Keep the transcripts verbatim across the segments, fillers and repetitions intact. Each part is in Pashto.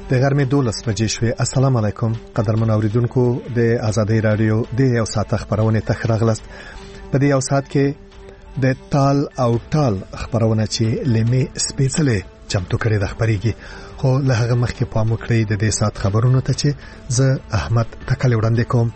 د غرمې دولس بجې شوې. السلام علیکم قدرمن اوریدونکو، د آزادۍ رادیو د یو ساعت خبرونه ته راغلاست. په دې یو ساعت کې د تال او ټال خبرونه چې لمه سپیڅلې چمتو کړي د خبريږي، خو له هغه مخکې پام وکړئ د دې ساعت خبرونو ته چې زه احمد تکل وړاندې کوم.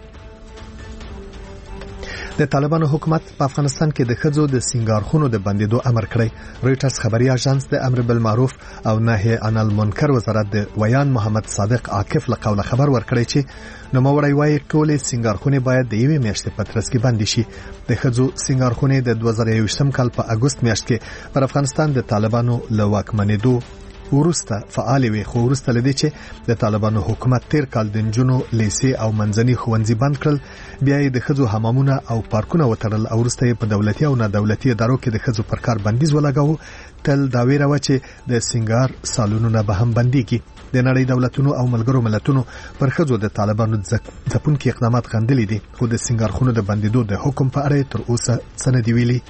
د طالبانو حکومت په افغانستان کې د خځو د سنگارخونو د بندیدو امر کړی. رويټرز خبري اژانس د امر بالمعروف او نهي عن المنکر وزارت د ویان محمد صادق عاکف له قوله خبر ورکړی چې نوموړی وايي ټولې سنگارخونه باید د یوې میاشتې په ترڅ کې بند شي. د خځو سنگارخونه د دوه زره یوولسم کال په اگست میاشت کې پر افغانستان د طالبانو له واکمنېدو ورسته فعال وي، خو ورسته لدی چې د طالبانو حکومت تیر کال د جنونو لیسي او منځني ښوونځي بند کړل، بیا یې د خځو حمامونه او پارکونه وتړل او ورسته په دولتي او نه دولتي ادارو کې د خځو پر کار بندیز ولګاوه. تل دا ویره و چې د سنگار سالونونه به هم بنديږي. د نړۍ دولتونو او ملګرو ملتونو پر خځو د طالبانو ځپونکي اقدامات غندلي دي، خو د سنگارخونو د بندیدو د حکم په اړه تر اوسه څه نه دی ویلي.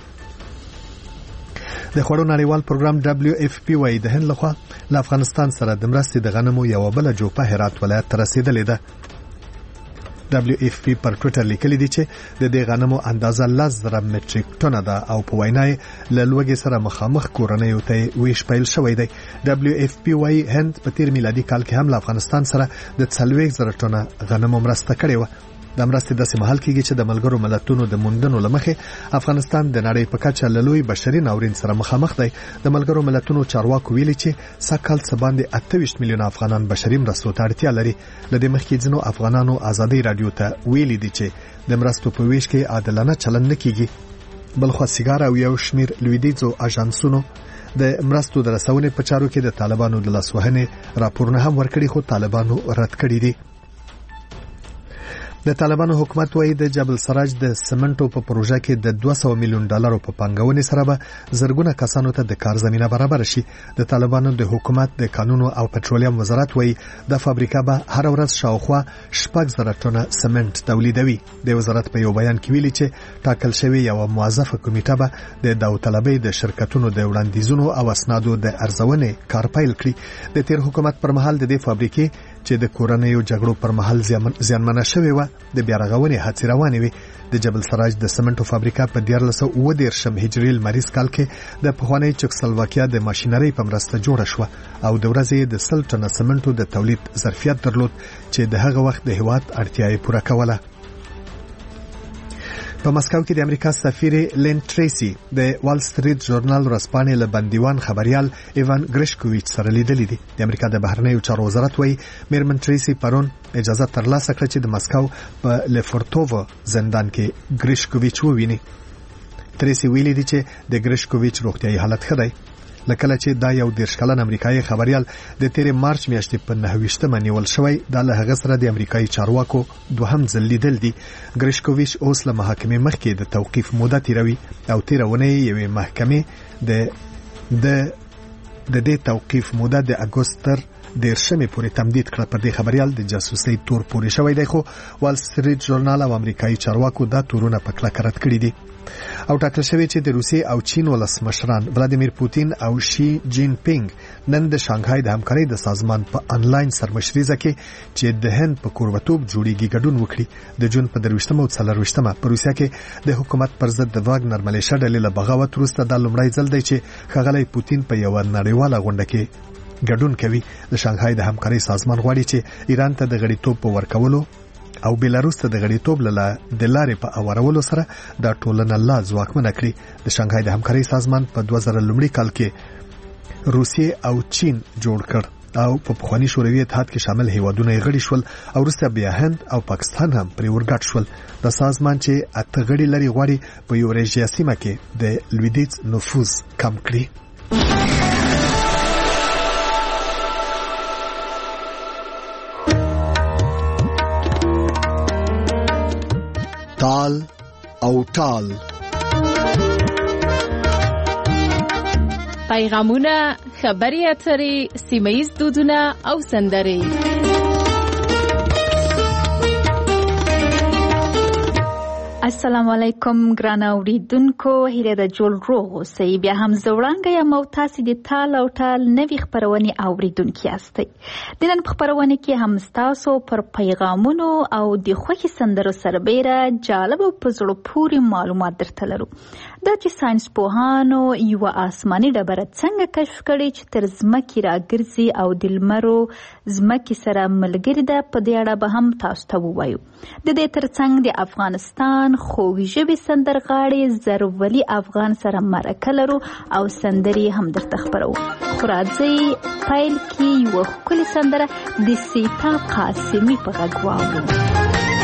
د خوړو نړیوال پروګرام دبليو اف پی وايي د هند لخوا له افغانستان سره د مرستې د غنمو یو بل جوپه هرات ولایت ته رسیدلې ده. دبليو اف پی پر ټوئیټر لیکلي دي چې د دې غنمو اندازه لس زره مټریک ټن ده او په وینای له لوګي سره مخامخ کورنۍ ته ویش پیل شوې ده. دبليو اف پی وايي هند په تیر میلادي کال کې هم له افغانستان سره د څلوېښت زره ټن غنمو مرسته کړې و. د مرستې د سیمه حل کېږي چې د ملګرو ملتونو د موندنو لمخې افغانستان د نړۍ په کچه له لوی بشري ناورین سره مخامخ دی. د ملګرو ملتونو چارواکو ویلي چې سکهال څه باندې اته ویشت میلیونه افغانان بشري مرستو ته اړتیا لري. لدې مخکې ځینو افغانانو آزادۍ رادیو ته ویلي دي چې د مرستو په ویش کې عادلانه چلند نه کیږي. بلخو سیګار او یو شمیر لویدیځو اژانسونو د مرستو د رسونې په چارو کې د طالبانو د لاسوهنې راپورونه هم ورکړي، خو طالبانو رد کړي دي. د طالبانو حکومت وايي د جبل سراج د سمنټو په پروژه کې د دوه سوه میلیون ډالرو په پانګونې سره به زرګونه کسانو ته د کار زمينه برابر شي. د طالبانو د حکومت د قانونو او پټرولیم وزارت وايي د فابریکه به هر ورځ شاوخوا شپږ زره ټنه سمنټ تولیدوي. د وزارت په یو بیان کې ویلي چې ټاکل شوی یو موظفه کمیټه به د داوطلبۍ د شرکتونو د وړاندیزونو او اسنادو د ارزونې کار پیل کړي. د تیر حکومت پر مهال د دې فابریکې چې د کورنیو جګړو پر مهال زیانمنه شوې و د بیا رغونې هڅې روانې وي. د جبل سراج د سمنټو فابریکه په دیارلس سوه اووه دېرشم هجري لمریز کال کې د پخوانۍ چکسلواکیا د ماشینرۍ په مرسته جوړه شوه او د ورځې د سل ټنه سمنټو د تولید ظرفیت درلود چې د هغه وخت د هیواد اړتیاوې پوره کوله. په مسکو کې د امریکا سفیر لین ټریسی د وال سټریټ ژورنال ورځپاڼې له بندیوان خبريال ایوان ګریشکوویچ سره لیدلې دي. د امریکا د بهرنیو چارو وزارت وايي میرمن ټریسی پرون اجازه ترلاسه کړه چې د مسکو په لیفورتوو زندان کې ګریشکوویچ وویني. ټریسی ویلي دي چې د ګریشکوویچ روغتیايي حالت ښه دی. لکه چې دا یو دیرش کلن امریکایي خبريال د تیر مارچ میاشتې په نهه ویشتمه نیول شوی، د له هغه سره د امریکایي چارواکو دوهم ځل لیدل دي. ګریشکوویچ اوس له محاکمې مخکې د توقیف موده تیروي او تیرونه یوې محکمې د د د دې توقیف موده د اگست تر دیرشمې پورې تمدید کړه. پر دې خبريال د جاسوسۍ تور پورې شوی دی، خو وال سټریټ ژورنال او امریکایي چارواکو دا تورونه په کلکه رد کړي دي. او ټاکل شوی چې د روسیې او چین ولسمشران ولادیمیر پوتین او شي جین پینګ نن د شانګهای د همکارۍ د سازمان په انلاین سرمشريزه کې چې د هند په کوربتوب جوړیږي ګډون وکړي. د جون په درويشتمه او څلرويشتمه په روسیا کې د حکومت پر ضد د واګنر ملیشیا ډلې له بغاوت وروسته د لومړی ځل دی چې ښاغلی پوتین په یو نړیواله غونډه کې ګډون کوي. د شانګهای د همکارۍ سازمان غواړي چې ایران ته د غړیتوب په ورکولو او بیلاروس ته د غړیتوب له د لارې په اورولو سره د ټولنه لا ځواکمنه کړي. د شانګهای د همکارۍ سازمان په دوه زره لومړي کال کې روسیې او چین جوړ کړ او په پخوانی شوروي اتحاد کې شامل هیوادونه یې غړي شول او وروسته بیا هند او پاکستان هم پرې ورګډ شول. د سازمان چې اته غړي لري غواړي په یورېشیا سیمه کې د لویدیځ نفوذ کم کړي. تال او ټال پیغامونه، خبري اترې، سیمه‌ییز دودونه او سندرې. السلام علیکم ګران اوریدونکو، هیله ده جوړ روغ اوسئ. بیا هم زه وړانګه یم او تاسې د تال او ټال نوې خپرونې اوریدونکي یاستئ. د نن په خپرونه کې هم ستاسو پر پیغامونو او د خوښې سندرو سربیره جالب او په زړه پورې معلومات درته لرو. دا چې ساینس پوهانو یوه آسماني ډبره څنګه کشف کړې چې تر ځمکې راګرځي او د لمرو ځمکې سره ملګرې ده، په دې اړه به هم تاسو ته ووایو. د دې ترڅنګ د افغانستان خوږ ژبې سندرغاړي زرولي افغان سره مرکه لرو او سندرې هم درته خپرو. خو راځئ پیل کې یوه ښکلې سندره د سیتا قاسمي په غږ واورو.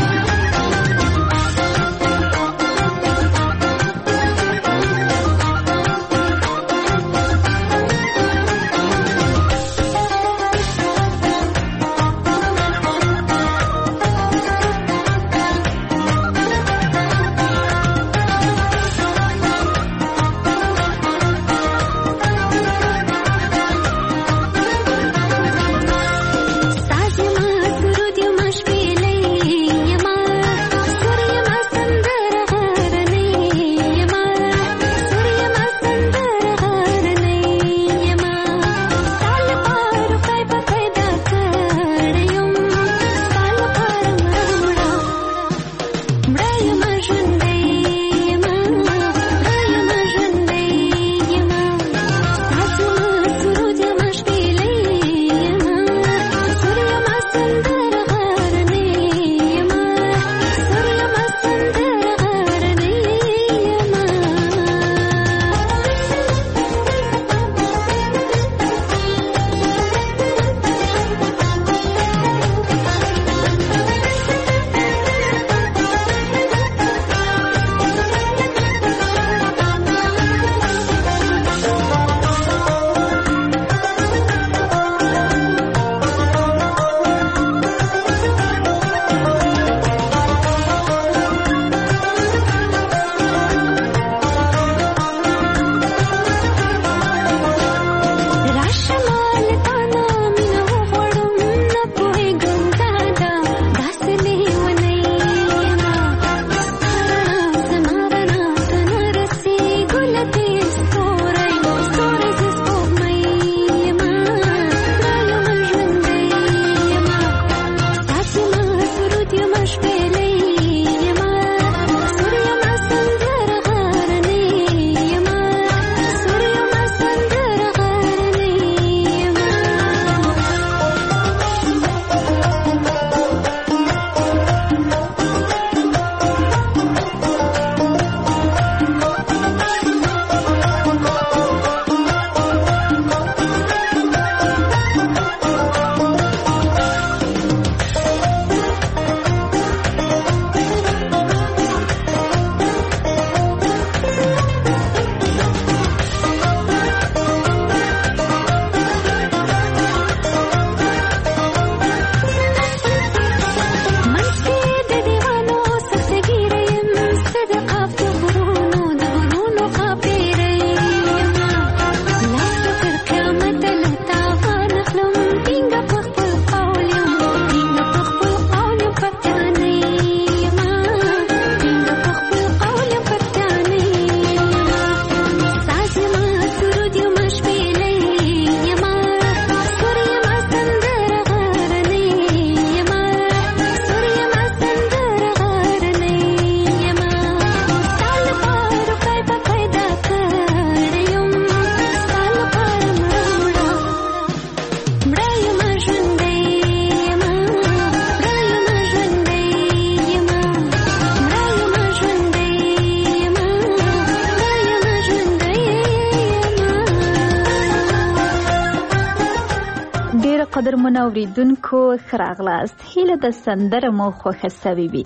قدرمنو اوریدونکو ښه راغلاست. هیله د سندره مو خوښه سوې وي.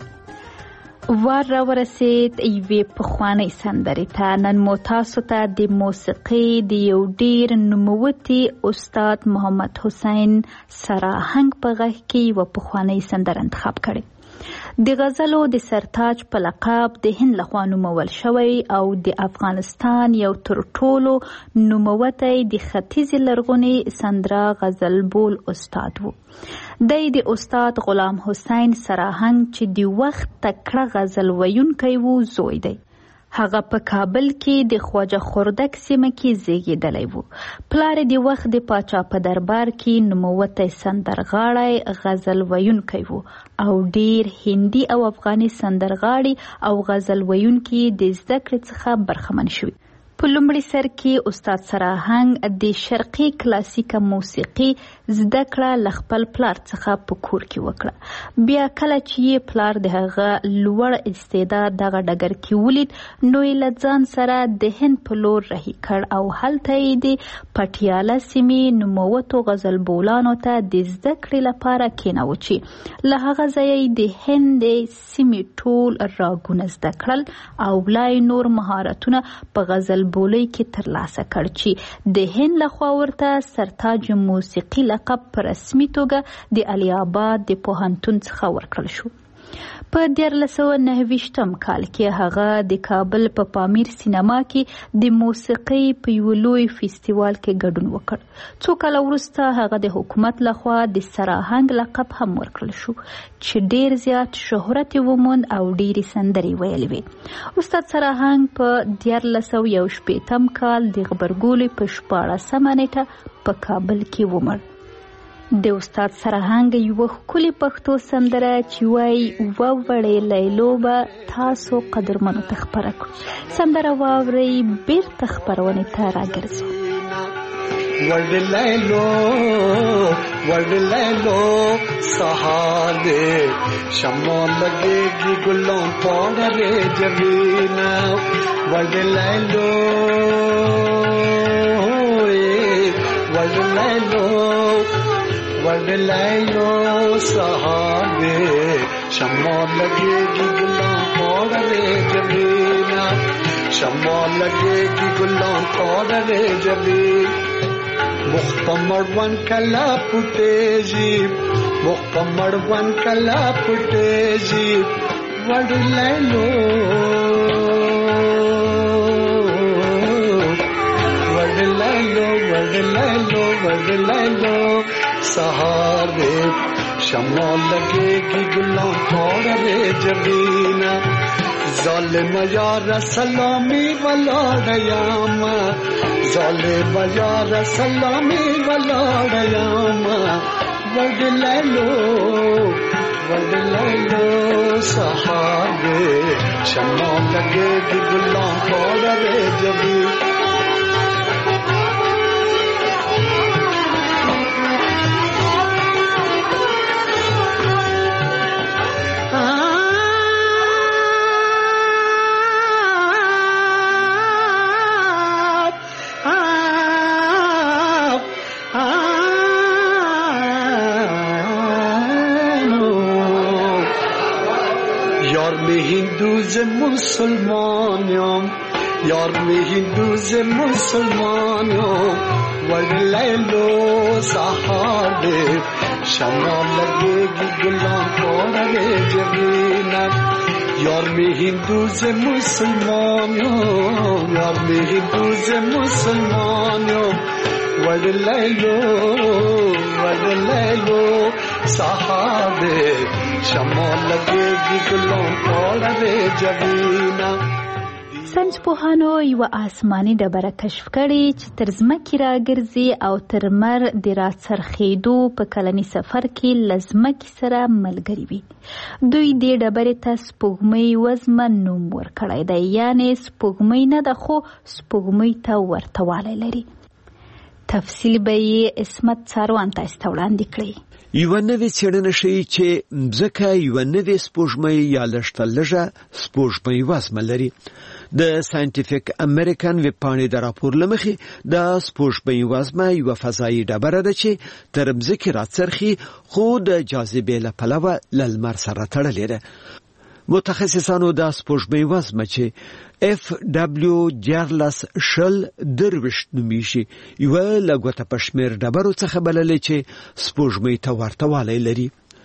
وار را ورسید یوې پخوانۍ سندرې ته. نن مو تاسو ته د موسیقۍ د یو ډېر نوموتی استاد محمد حسین سراهنګ په غږ کې یوه پخوانۍ سندره انتخاب کړې. د غزلو د سرتاج په لقب د هند لخوا نومول شوی او د افغانستان یو تر ټولو نوموتی د ختیځې لرغونې سندره غزل بول استاد و. دی د استاد غلام حسین سراهنګ چې د وخت تکړه غزل ویونکی و زوی دی. هغه په کابل کې د خواجه خردک سیمه کې زیږیدلی و. پلار د وخت د پاچا په دربار کې نوموتی سندرغاړی غزل ویونکی و او ډیر هندي او افغاني سندرغاړي او غزل ویونکي د زده کړې څخه برخمن شوي. په لومړي سر کې استاد سراهنګ د شرقي کلاسیکه موسیقي زده کړه له خپل پلار څخه په کور کې وکړه. بیا کله چې یې پلار د هغه لوړ استعداد دغه ډګر کې ولید نو یې له ځان سره د هند په لور رهي کړ او هلته یې د پټیاله سیمې نوموتو غزل بولانو ته د زده کړې لپاره کېناوه چې له هغه ځایه یې د هند د سیمې ټول راګونه زده کړل او بیا نور مهارتونه په غزل بولۍ کې ترلاسه کړ چې د هند لخوا ورته سرتاج موسیقي لقب په رسمي توګه د علي آباد د پوهنتون څخه ورکړل شو. په دیارلس سوه نهه ویشتم کال کې هغه د کابل په پامیر سینما کې د موسیقۍ په یو لوی فیستیوال کې ګډون وکړ. څو کاله وروسته هغه د حکومت لخوا د سراهنګ لقب هم ورکړل شو چې ډیر زیات شهرت وموند او ډیرې سندرې ویلې وې. استاد سراهنګ په دیارلس سوه یو شپیتم کال د غبرګولي په شپاړسمه نیټه په کابل کې ومړ. د استاد سراهنګ یو ښکلې پښتو سندره چې وایي ووړې لیلو به تاسو قدرمنو ته خپره کړو. سندره واورئ بیرته خپرونې ته راګرځو. وړ لیلو وړ لیلو سهاله شمع لگेगी गुलों पौड़े जबीना वड़ लेलो वड़ लेलो वड़ लेलो सहाबे शमع लगेगी गुलों पौड़े जबीना शमع लगेगी गुलों पौड़े जबीना मुख्तमरवन कला पुटेजी मुख्तमरवन कला पुटेजी वड़ लेलो वड़ लेलो वड़ लेलो वड़ लेलो सहारे शमع लगेगी गुलों पौड़े जबीना ज़ालिम यार सलामी वाला दयामा ज़ालिम यार सलामी वाला दयामा वड़ लेलो वड़ लेलो सहाबे शमع लगेगी गुलों पौड़े जबीना हिंदू मुसलमानों यार में हिंदू से मुसलमानों वड़ लेलो सहाबे शमع लगेगी गुलों पौड़े जबीना यार में हिंदू से मुसलमानों यार में हिंदू से मुसलमानों वड़ लेलो वड़ लेलो सहाबे शमع लगेगी गुलों पौड़े जबीना. ساینسپوهانو یو آسماني ډبره کشف کړې چې تر ځمکې راګرځي او تر لمر د راڅرخېدو په کلني سفر کې له ځمکې سره ملګري وي. دوی دې ډبرې ته سپوږمۍ وزمه نوم ورکړی دی، یعنې سپوږمۍ نه ده خو سپوږمۍ ته ورته والی لري. تفصیل به یې عصمت څاروان تاسو ته وړاندې کړي. یوه نوې څېړنه ښیي چې مځکه یوه نوې سپوږمۍ یا لږ تر لږه سپوږمۍ وزمه لري. د ساینټیفیک امریکن ویب پاڼې د راپور له مخې د سپوږمۍ وزمه یوه فضایي ډبره ده چې تر مځکې راڅرخي خو د جاذبې له پلوه له لمر سره تړلې ده. متخصصانو د سپوږمۍ وزمه چې اف ډبلیو دیارلس شل درویشت نومیږي یوه له ګوته په شمېر ډبرو څخه بللې چې سپوږمۍ ته ورته والی لري.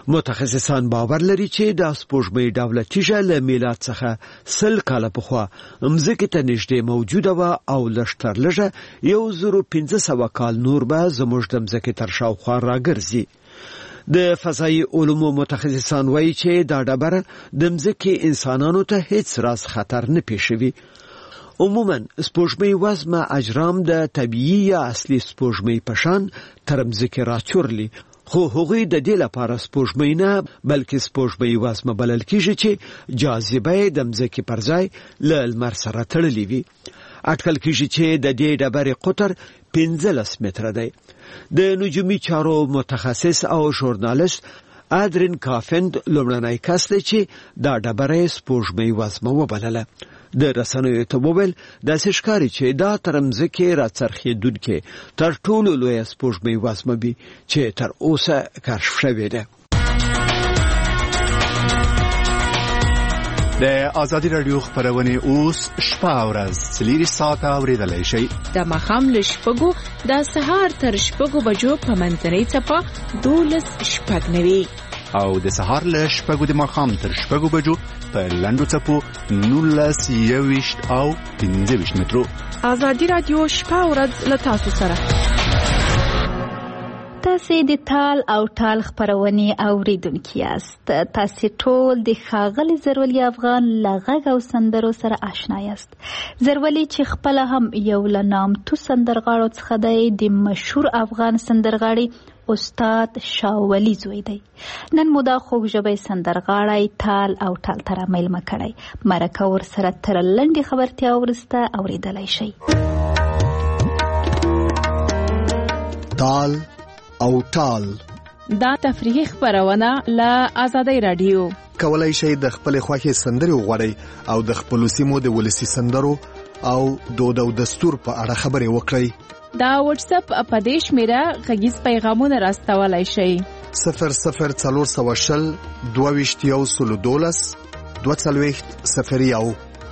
متخصصان باور لري چې د سپوږمۍ ډوله تیږه له میلاد څخه سل کاله پخوا مځکې ته نږدې موجوده وه او لږ تر لږه یو زرو پنځه سوه کال نور به زموږ د مځکې تر شاوخوا راګرځي. د فضایي علومو متخصصان وایي چې دا ډبره د مځکې انسانانو ته هیڅ راز خطر نه پیښوي. عموما سپوږمۍ وزمه اجرام د طبیعي یا اصلي سپوږمۍ په شان تر مځکې راچورلي، خو هغوی د دې لپاره سپوږمۍ نه بلکې سپوږمۍ وزمه بلل کیږي چې جاذبه یې د مځکې پر ځای له لمر سره تړلې وي. اټکل کیږي چې د دې ډبرې قطر پنځلس متره دی. د نجومي چارو متخصص او ژورنالیست ادرین کافند لومړنی کس دی چې دا ډبره سپوږمۍ وزمه وبلله. د رسنیو ته وویل داسې ښکاري چې دا تر مځکې راڅرخېدونکې تر ټولو لویه سپوږمۍ وزمه وي چې تر اوسه کشف شوې ده. د ازادي رادیو خبرونه اوس شپه او ورځ څلور ساعته اوریدلای شئ. د ماښام له شپږو د سهار تر شپږو بجو په منځنۍ څپه دولس شپږ نوي او د سهار له شپږو د ماښام تر شپږو بجو په لنډو څپو نولس یوویشت او پنځه ویشت مترو. ازادي رادیو شپه او ورځ له تاسو سره. تاسو د تال او ټال خبرونه اوریدونکي یاست. تاسو ټول د ښاغلي زرولي افغان لغږ او سندرو سره آشنا یاست. زرولي چې خپل هم یو له نامتو سندرغاړو څخه دی، د مشهور افغان سندرغاړي استاد شاولی زوی دی. نن مو دا خوږ ژبی سندرغاړی تال او ټال تره میلمه کړی. مرکه ورسره تر لنډې خبرتیا وروسته اوریدلی شئ. تال او ټال دا تفریحي خبرونه له آزادۍ رادیو. کولای شئ د خپل خوښې سندرې وغواړئ او د خپل سیمو د ولسی سندرو او دود او دستور په اړه خبرې وکړئ. دا واتس اپ په دې شمیره غږیز پیغامونه راستولای شئ. صفر صفر څلور سوه شل دوه ویشت یو سلو دولس دوه څلوېښت صفر یو.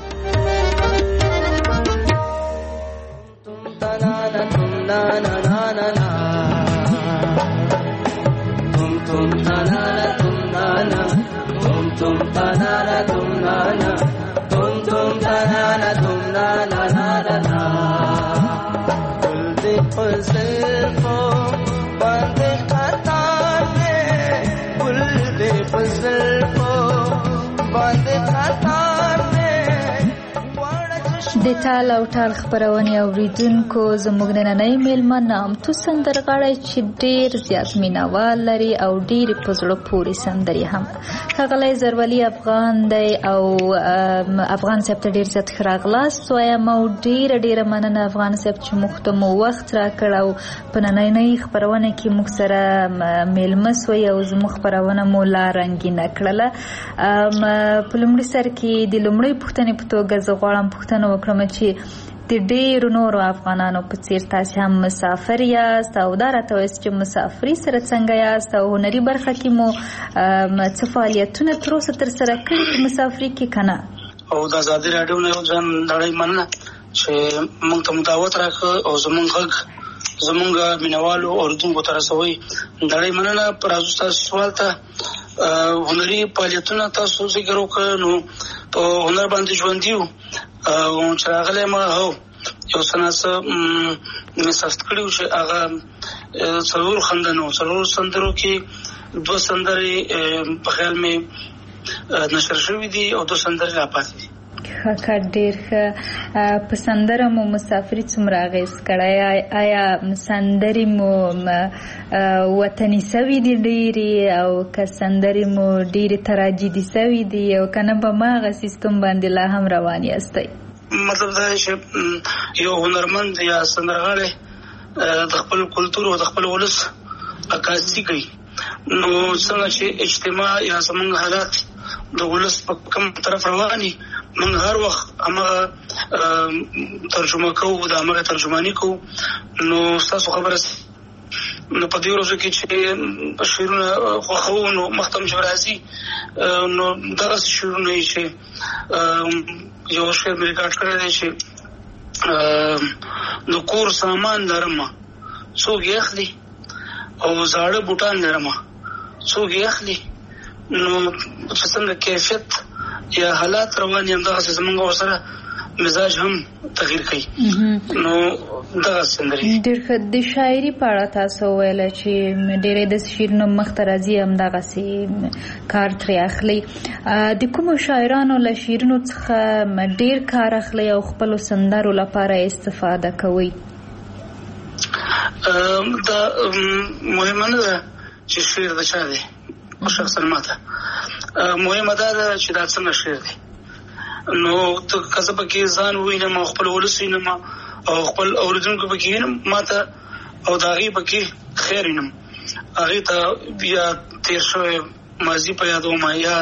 د تال او ټال خبرونه اوریدونکو زموږ نننۍ میلمه نامتو سندرغاړی چې ډیر زیات مینوال لري او ډیر په زړه پورې سندرې هم. ښاغلی زرولي افغان دی او افغان صاحب ته ډیر زیات ښه راغلاست وایم او ډیره ډیره مننه افغان صاحب چې موږ ته مو وخت راکړ او په نننۍ خبرونه کې موږ سره میلمه سوی او زموږ خبرونه مو لا رنګینه کړله. په لومړي سر کې د لومړۍ پوښتنې په توګه زه غواړم پوښتنه وکړم چې د ډیرو نورو افغانانو په څیر تاسو هم مسافر یاست او دا راته وایي چې مسافري سره څنګه یاست او هنري برخه کې مو څه فعالیتونه تر اوسه ترسره کړي په مسافري کې که نه؟ او د ازادي راډیو نه یو ځان نړۍ مننه چې موږ ته مداوت راکړه او زموږ غږ زموږ مینوالو اورېدونکو ته رسوئ. نړۍ مننه. پر راځو ستاسو سوال ته. هنري فعالیتونه تاسو ذکر وکړه، نو په هنر باندې ژوندي یو او چې راغلی ما هو یو څه ناڅه مې سخت کړي وو چې هغه څلور خندنو څلور سندرو کې دوه سندرې په خیال مې نشر شوي دي او دوه سندرې را پاتې دي. ښه کار، ډېر ښه. په سندره مو مسافري څومره اغېز کړی؟ آیا سندرې مو وطني سوي دي ډېرې او که سندرې مو ډېرې تراجیدي سوي دي او که نه په هماغه سیستم باندې لا هم روان یاستئ؟ مطلب دا چې یو هنرمند یا سندرغاړی د خپل کلتور او د خپل ولس عکاسي کوي، نو څنګه چې اجتماع یا زموږ حالات د ولس په کوم طرف رواني، موږ هر وخت هماغه ترجمه کوو، د هماغه ترجماني کوو. نو ستاسو خبره نو په دې ورځو کې چې شعرونه خوښوو نو مخته مې راځي، نو دغسې شعرونه یې چې یو شعر مې ریکارډ کړی دی چې د کور سامان لرمه څوک یې اخلي او زاړه بوټان لرمه څوک یې اخلي نو چې څنګه کیفیت یا حالات روان یم دغه زمونږ ورسره مزاج هم تغییر کوي. نو دغه سندري ډېر ښه. د شاعري په اړه تاسو ویل چې ډېرې د شعرونو مخته راځي همدغسې کار ترې اخلي. د کومو شاعرانو له شعرونو څخه ډېر کار اخلي او خپلو سندرو لپاره استفاده کوئ؟ دا مهمه نه ده چې شعر د چا دی شخصا ماته مهمه دا ده چې دا څنګه شعر دی. نو ته که زه پکې ځان ووینم او خپل ولس وینم او خپل اورېدونکو پکې وینم ماته او د هغې پکې خیر وینم هغې ته یا تېر شوی ماضي په یادوم یا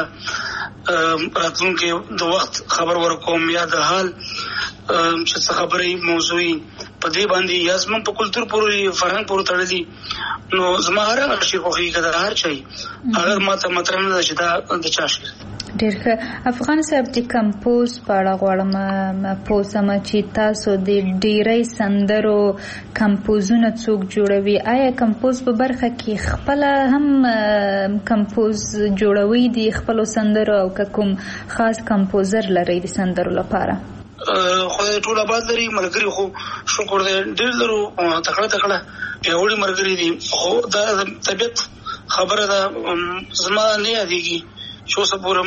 راتلونکي د وخت خبر ورکوم یا د حال چې څه خبرې موضوعي په دې باندې یا زموږ په کلتور پورې فرهنګ پورې تړلي نو زما هر هغه شي خوښېږي که د هر چا وي هغه ماته مطرح نه ده چې دا د چا شعر. ډېر ښه. افغان صاحب د کمپوز په اړه غواړم پوه سم چې تاسو د ډېرۍ سندرو کمپوزونه څوک جوړوي؟ آیا کمپوز په برخه کې خپله هم کمپوز جوړوي د خپلو سندرو او که کوم خاص کمپوزر لرئ د سندرو لپاره؟ خدای ټول آباد لري ملګري خو شکر دی ډېر لرو تکړه تکړه پیاوړي ملګري دي خو دا طبیعت خبره ده زما نه یادېږي چې اوسه پورې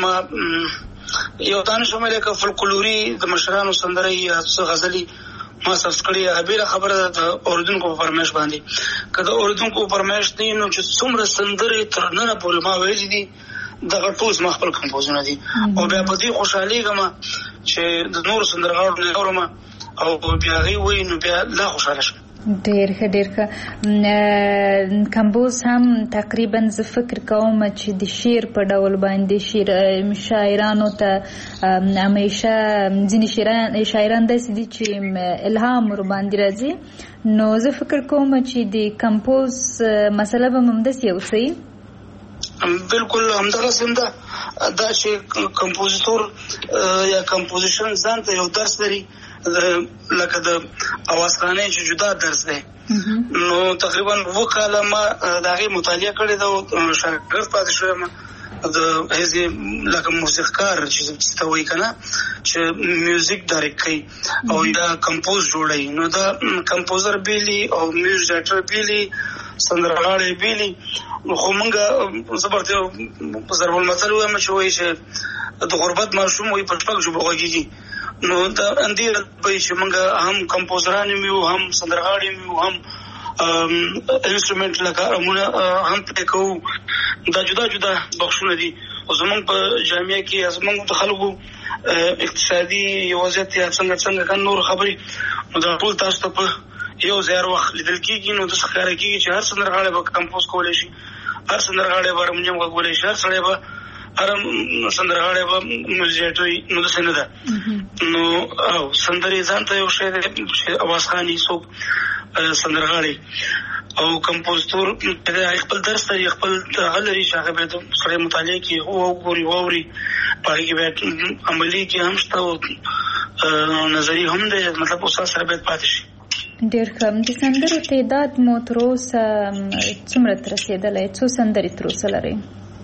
ما یو دانه شم لکه فلکلوري د مشرانو سندرې یا څه غزلي ما ثبت کړي هغه بېله خبره ده د اورېدونکو په فرمایش باندې که د اورېدونکو په فرمایش دی نو چې څومره سندرې تر ننه پورې ما ویلي دي دغه ټول زما خپل کمپوزونه دي او بیا په دې خوشحالېږم چې د نورو سندرغاړو نه اورم او بیا هغې وایي نو بیا لا خوشحاله شم. ډېر ښه ډېر ښه. کمپوز هم تقریبا زه فکر کوم چې د شعر په ډول باندې شعر شاعرانو ته همیشه ځینې شاعران داسې دي چې الهام ورباندې راځي نو زه فکر کوم چې د کمپوز مسله به هم همداسې اوسئ. بالکل همدغسې هم ده دا چې کمپوزیتور یا کمپوزیشن ځان ته یو درس لري لکه د اوازخانې چې جدا درس دی نو تقریبا اووه کاله ما د هغې مطالعه کړې ده او شاګرد پاتې شوی یم د هغې لکه موسیقکار چې ته وایي که نه چې میوزیک ډایرکټ کوي او یا کمپوز جوړوي نو دا کمپوزر بیلي او میوزیک ډایرکټر بیلي سندرغاړی بیلي خو موږ زه برته ضرب المثل ووایم چې وایي چې د غربت ماشوم وایي په شپږ ژبو غږېږي نو دا اندېره به چې موږ هم کمپوزران یم یو هم سندرغاړي یم یو هم انسټرومنټ لکه امونه هم پلی کوو دا جدا جدا بخشونه دي خو زموږ په جامعه کې زموږ د خلکو اقتصادي وضعیت یا څنګه څنګه که نور خبرې نو دا ټول تاسو ته په یو ځای هر وخت لیدل کېږي نو داسې ښکاره کېږي چې هر سندرغاړی به کمپوز کولی شي هر سندرغاړی به هارمونیم غږولی شي هر سړی به هر سندرغاړی به میوزیک وي نو داسې نه ده نو او سندرې ځان ته یو شی دی چې اوازخاني څوک سندرغاړی او کمپوزیتور خپل درس لري خپل هغه لري چې هغه باید سړی مطالعه کړي وګوري واوري په هغې کې باید عملي کې هم شته او نظري هم دی مطلب استاد سره باید پاتې شي. ډېر ښه. د سندرو تعداد مو تر اوسه څومره ته رسېدلی څو سندرې تر اوسه لرئ؟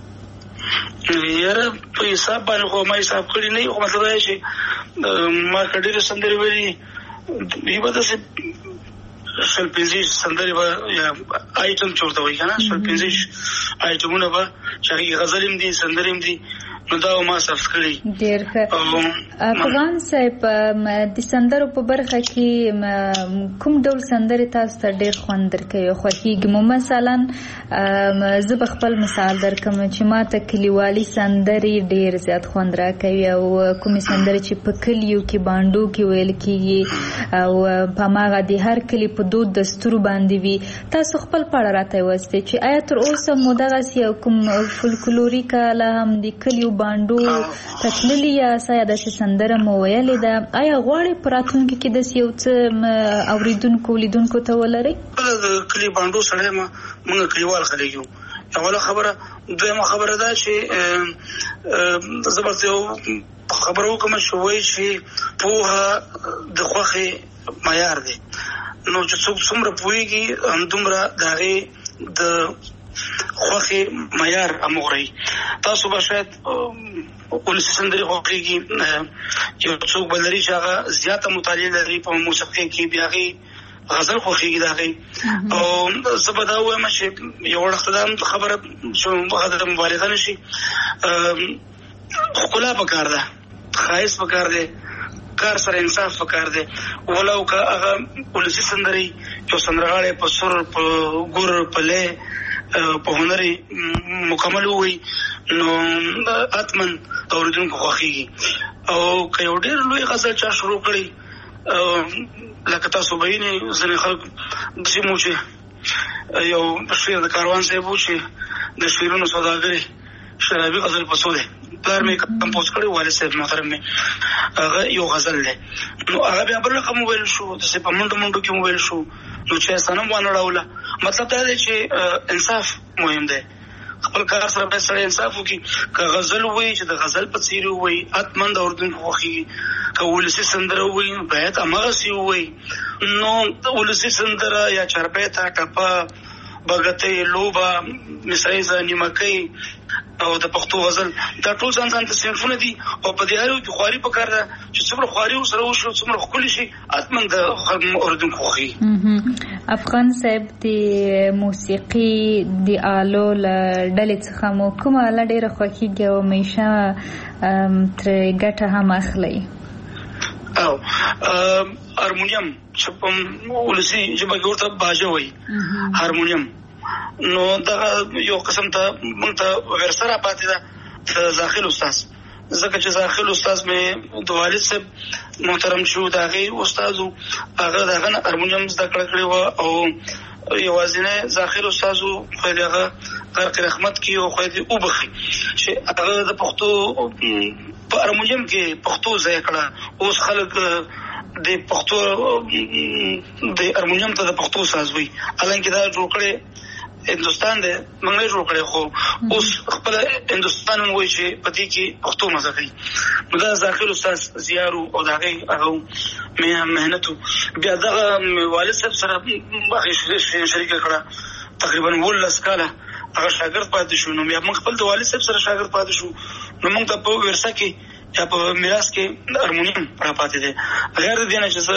یاره په حساب باندې خو ما حساب کړي نه وي خو مطلب دا دی چې ما که ډېرې سندرې ویلي وي به داسې شل پنځه سندرې به یا آیټم چې ورته وایي که نه شل پنځه آیټمونه به چې هغې غزل هم دي سندرې هم دي نو دا ما ثبت کړي. ډېر ښه. افغان صاحب د سندرو په برخه کې کوم ډول سندرې تاسو ته ډېر خوند درکوي او خوښېږي مو؟ مثلا زه به خپل مثال درکړم چې ما ته کلیوالي سندرې ډېر زیات خوند راکوي او کومې سندرې چې په کلیو کې بانډو کې ویل کېږي او په هماغه د هر کلي په دود دستور باندې وي. تاسو خپل په اړه راته ووایئ چې آیا تر اوسه مو دغسې یو کوم فولکلوریک آله هم د کلیو بانډو تتللي یا سایه داسې سندره مو ویلې ده آیا غواړئ په راتلونکي کې داسې یو څه اورېدونکو لیدونکو ته ولرئ؟ د کلي بانډو سړی یم موږ کلیوال خلک یو اوله خبره. دویمه خبره ده چې زه به یو خبره وکړم چې وایي چې پوهه د خوښې معیار دی نو چې څوک څومره پوهېږي همدومره د هغې د خوخي معیار امغري تاسو به شاید ولسی سندري خوخيږي یو څوک بلري چې هغه زیاته مطالعه لري په موسیقي کې بیاغي غزل خوخيږي داغي او زبدا وایم چې یو وخت دا خبره چې هغه مبالغه نشي خلا پکار ده خایس پکار ده کار سره انصاف پکار ده ولو که هغه ولسی سندري یو سندرغاړي په سر په ګور په لې په هنري مکمل وي نو اتمن اوریدونکو خوخيږي او که یو ډېر لوی غزل چا شروع کړي لکه تاسو بیني ځنې خلک داسې مو چې یو شعر د کاروان صاحب و چې د شعرونو سوداګري شرابي غزل په څو دی پلار مې کمپوز کړی والد صاحب محترم مې هغه یو غزل دی نو هغه بیا بل رقم وویل شو داسې په منډو منډو کې وویل شو نو چې سنم وانه راوله مطلب دا دی چې انصاف مهم دی خپل کار سره به سره انصاف وکړي که غزل وایي چې د غزل په څیر وایي اتمن د اردوونکو خوښي که ولسی سندره وایي باید هماغسې وایي نو ولسی سندره یا چربیته ټپه بغتې لوبه مصریزه نیمکۍ او د پښتو غزل دا ټول ځان ځان ته صنفونه دي او په دې اړه کې خواري پکار ده چې څومره خواري سره وشو څومره ښکلي شي اتمن د اردوونکو خوښي افغان صاحب د موسیقي د آلو له ډلې څخه مو کومه آله ډېره خوښېږي او همیشه ترې ګټه هم اخلئ؟ او هارمونیم چې په ولسي ژبه کې ورته باجه وایي هارمونیم نو دا یو قسم ته موږ ته ورسره را پاتې ده د داخل استاد ځکه چې داخل استاد مې د والد صاحب محترم شو د هغې استاد و هغه د هغه نه هارمونیم زده کړه کړې وه او یوازینی داخل استاد و خدای دې هغه غرق رحمت کړي او خدای دې وبخي چې هغه د پښتو په هارمونیم کې پښتو ځای کړه اوس خلک د پښتو د هارمونیم ته د پښتو ساز وایي حالانکې دا جوړ کړی هندوستان دی موږ نه جوړ کړی خو اوس خپل هندوستان هم وایي چې په دې کې پښتو مزه کوي نو دا داخل استاد زیارو او د هغې هغه محنت بیا دغه والد صاحب سره هغې شریکه کړه تقریبا اوولس کاله هغه شاګرد پاتې شو نو بیا موږ خپل د والد صاحب سره شاګرد پاتې شو نو موږ ته په ورثه کې یا په میراث کې هارمونیم را پاتې دی غیر د دې نه چې زه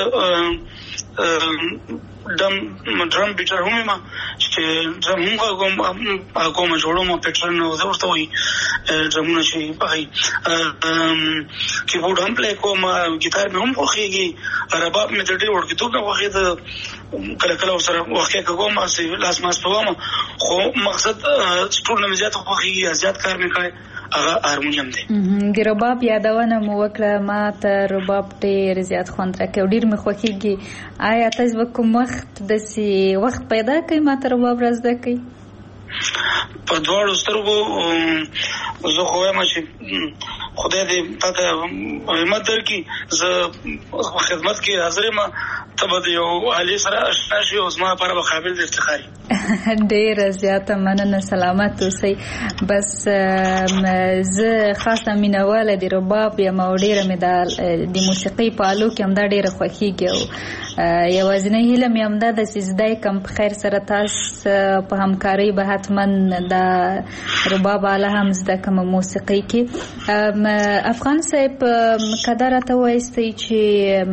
ډم ډرم بیټر هم یم چې ډرم هم کوم جوړوم پیټرن زه ورته وایي ډرمونه چې هغې کیبورډ هم پلی کوم ګیتار مې هم خوښېږي رباب مې تر ډېر وړکېتوب نه خوښېده کله کله ورسره واقع کوم لاس ماس کوم خو مقصد ټول نه مې زیات خوښېږي زیات کار مې کړی هغه هارمونیم دی د رباب یادونه مو وکړه ما ته رباب ډېر زیات خوند راکوي او ډېر مې خوښېږي آیا تاسو به کوم وخت داسې وخت پیدا کوئ ما ته رباب را زده کړئ؟ په دواړو سترګو زه خو وایم چې خدای دې تا ته همت درکړي زه خدمت کې حاضر یم ته به د یو عالي سره اشنا شي او زما لپاره به قابل د افتخاري ډېره زیاته مننه سلامت اوسئ بس زه خاصه مینهواله د رباب یم او ډېره مې د موسیقۍ په آلو کې همدا ډېره خوښېږي او یوازینۍ هیله مې همدا ده چې زده یې کړم په خیر سره تاسو په همکارۍ به حتما د رباب آله هم زده کړم موسیقۍ کې افغان صاحب که دا راته ووایستئ چې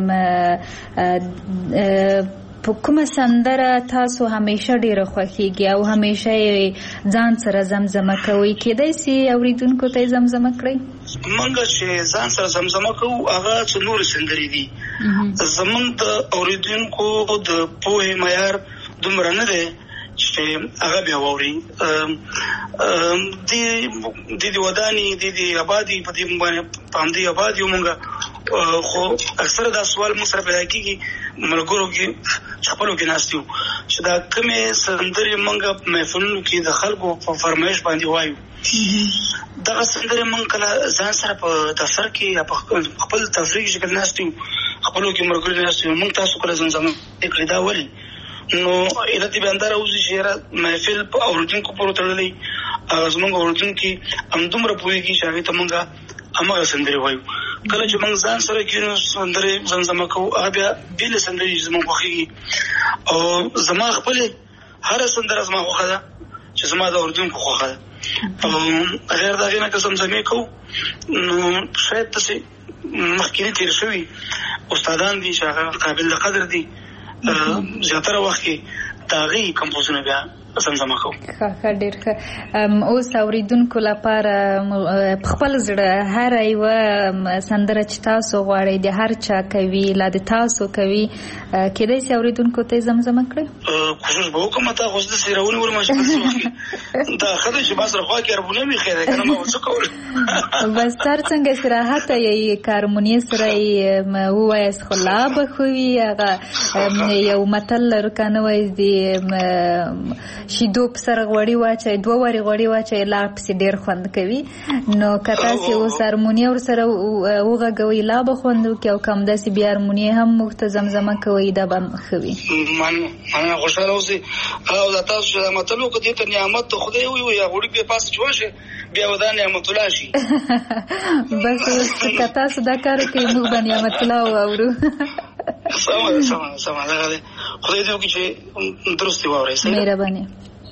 په کومه سندره تاسو همیشه ډېره خوښېږي او همیشه یې ځان سره زمزمه کوئ کېدای شي اورېدونکو ته یې زمزمه کړئ؟ موږ چې ځان سره زمزمه کوو هغه څو نورې سندرې دي زموږ د اورېدونکو د پوهې معیار دومره نه دی چې هغه بیا واوري د دې وداني د دې آبادي په دې باندې په همدې آبادي موږ خو اکثره دا سوال موږ سره پیدا کېږي ملګرو کې خپلو کې ناست یو چې دا کومې سندرې موږ په محفلونو کې د خلکو په فرمایش باندې وایو دغه سندرې موږ کله ځان سره په دفتر کې یا په خپل تفریح شکل ناست یو خپلو کې ملګرو ناست یو موږ تاسو کله زمزمه کړې دا ولې نو علت یې بیان دا راوځي چې یاره محفل په اورېدونکو پورې تړلی زموږ اورېدونکي همدومره پوهېږي چې هغې ته موږ هماغه سندرې وایو کله چې موږ ځان سره کېنو سندرې زمزمه کوو هغه بیا بېلې سندرې چې زموږ خوښېږي او زما خپلې هره سندره زما خوښه ده چې زما د اردوونکو خوښه ده او غیر دا غینه که زمزمې کوو نو شاید تاسې مخکینی تیر شوي استادان دي چې هغه قابل د قدر دي زیاتره وخت کې د هغې کمپوزونه بیا زمزمه کوو. ښه ډېر ښه. اوس اورېدونکو لپاره په خپل زړه هره یوه سندره چې تاسو غواړئ د هر چا کوي لا د تاسو کوي کیدای شي اورېدونکو ته یې زمزمه کړئ؟ کوشش به وکړم تا خو داسې راونیولم چې په داسې وخت کې دا ښه ده چې ما سره خوا کې هارمونیم ایښی دی که نه ما به څه کول. بس هر څنګه چې راحته یې که هارمونیې سره یې ووایاست خو لا به ښه وي. هغه یو متل لرو که نه وایي د شیدو په سره غوړي واچوئ دوه وارې غوړي واچوئ لا پسې ډېر خوند کوي. نو که تاسې اوس هارمونیه ورسره وغږوئ لا به خوند وکړي او که همداسې بیا هارمونیه هم موږ ته زمزمه کوئ دا به ښه وي. مننه خوشحاله اوسئ. او دا تاسو چې دا متل وکړو دې ته نعمت د خدای ووایو یا غوړي بیا پاسه چې وشي بیا به دا نعمت الله شي. بس اوس که تاسو دا کار وکړئ موږ به نعمت الله واورو. سمه ده سمه ده سمه ده هغه دی. خدای دې وکړي چې درست یې واورئ. مهرباني.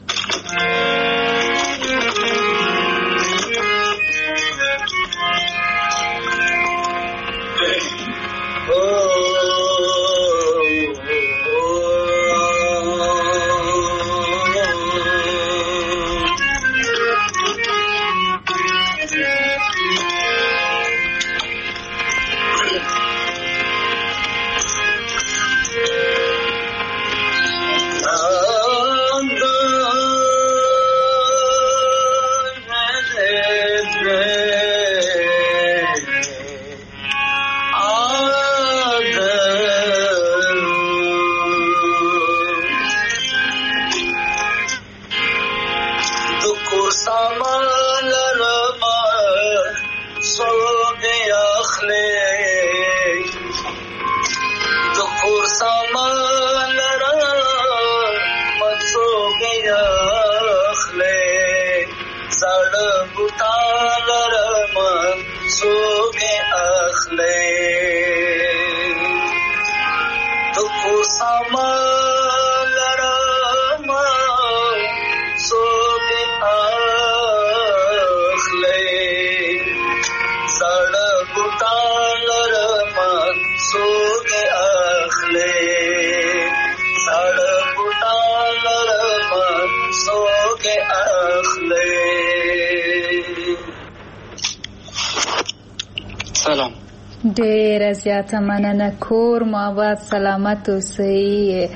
ډېره زیاته مننه. کور مو آباد سلامت اوسئ.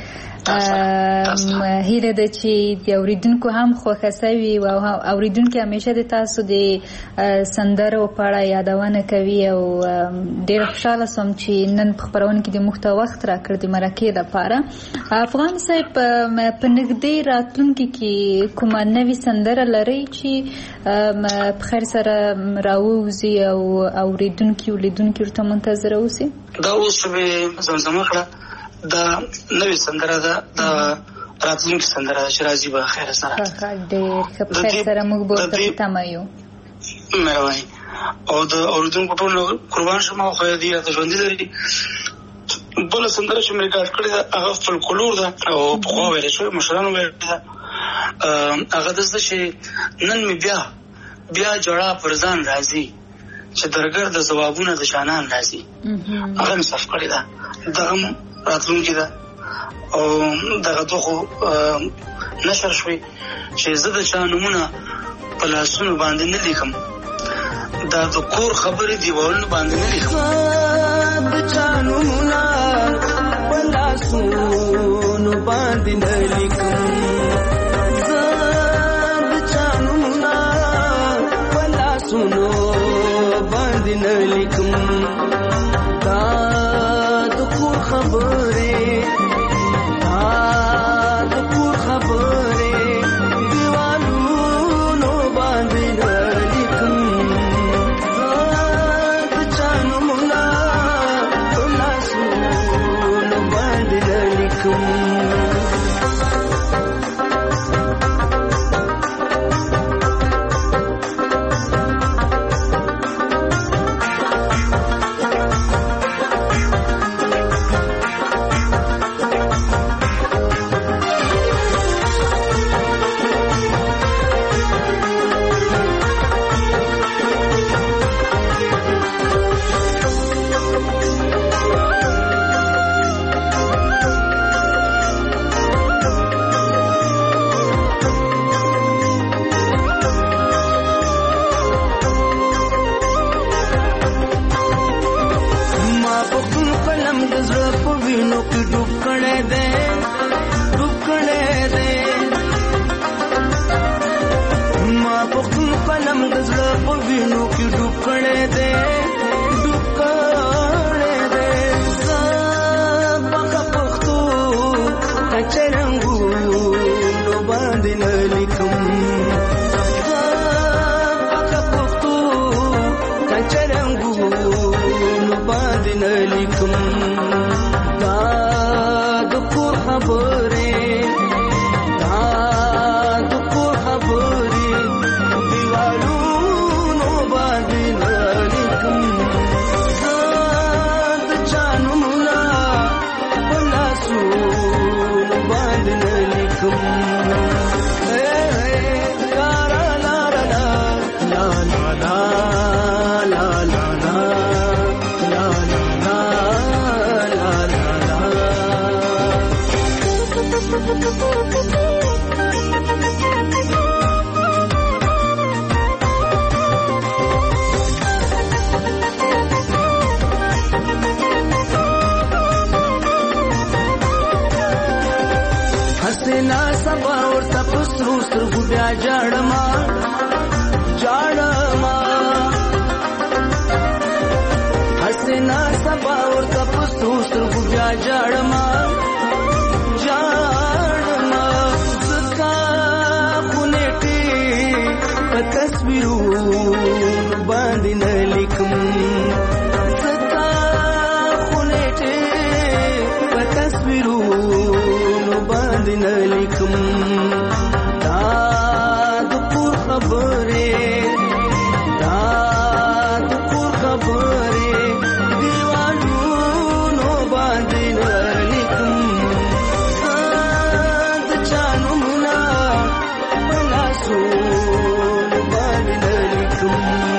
هیله ده چې د اورېدونکو هم خوښه سوي او اورېدونکي همیشه د تاسو د سندرو په اړه یادونه کوي او ډېر خوشحاله سوم چې نن په خپرونه کې د موږ ته وخت راکړ د مرکې دپاره. افغان صاحب په نږدې راتلونکي کې کومه نوې سندره لرئ چې په خیر سره راووځي او اورېدونکي ولیدونکي ورته منتظره اوسي؟ دا اوس مې زمزمه کړه دا نوې سندره ده دا راتلونکې سندره ده چې راځي به خیر سره. ډېر ښه په خیر سره موږ به ورته په تمه یو. مهرباني. او د اورېدونکو ټول قربان شم او خدای دې راته ژوندي لري. بله سندره چې مې ریکارډ کړې ده هغه فولکلور ده او پخوا ویلې شوې مشرانو ویلې ده. هغه داسې ده چې نن مې بیا بیا جړه پر ځان راځي چې درګر د ځوابونه د جانان راځي. هغه مې صف کړې ده. دغه راتلونکې ده او دغه دوه خو نشر شوې چې زه د چا نومونه په لاسونو باندې نه لیکم دا د کور خبرې دیوالونو باندې نه لیکم د چا نومونه په لاسونو باندې نه لیکم زه د چا نومونه په لاسونو باندې نه لیکم خبره دا د کور خبره دیوالونو باندې لیکم د چا نومونه په لاسونو باندې لیکم لیکم لا لا لا لا لا لا لا لا حسنا سبا ورته پسرو سترګو بیا جاړما جاړما حسنا سبا ورته پسرو سترګو بیا جاړما جاړما زکا خونټي په تصویرونو باندې نه لیکم زکا خونټي په تصویرونو باندې نه لیکم دا د پور خبره دا د پور خبره دیوالونو باندې نه لیکم د چانو منا بلاسو باندې نه لیکم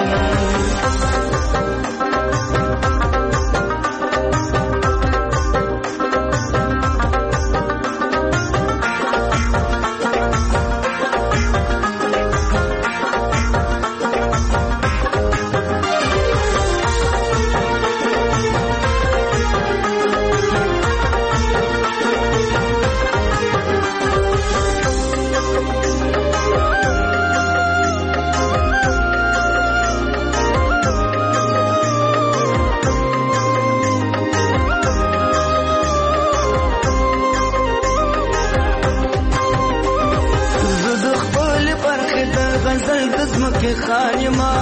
کې خانما